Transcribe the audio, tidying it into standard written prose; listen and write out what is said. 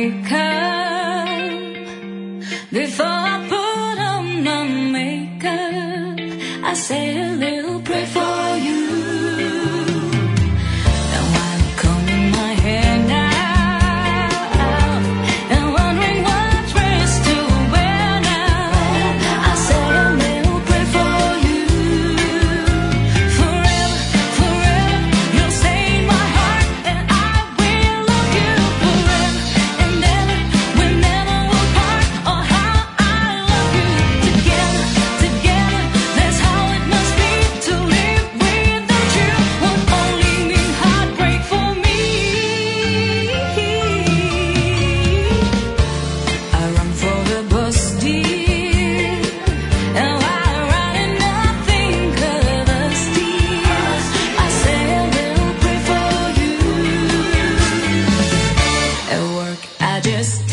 wake up, before I put on my makeup, I say a little prayer for you. And while I'm combing my hair now and wondering what dress to wear now, I say a little prayer for you. Forever, forever, you'll stay in my heart, and I will love you forever and ever. We'll never part. Oh, how I love you. Together, together, that's how it must be. To live without you would only mean heartbreak for me. I run for the bus, dear, and while I'm riding, nothing covers tears. I say a little prayer for you. At work, I just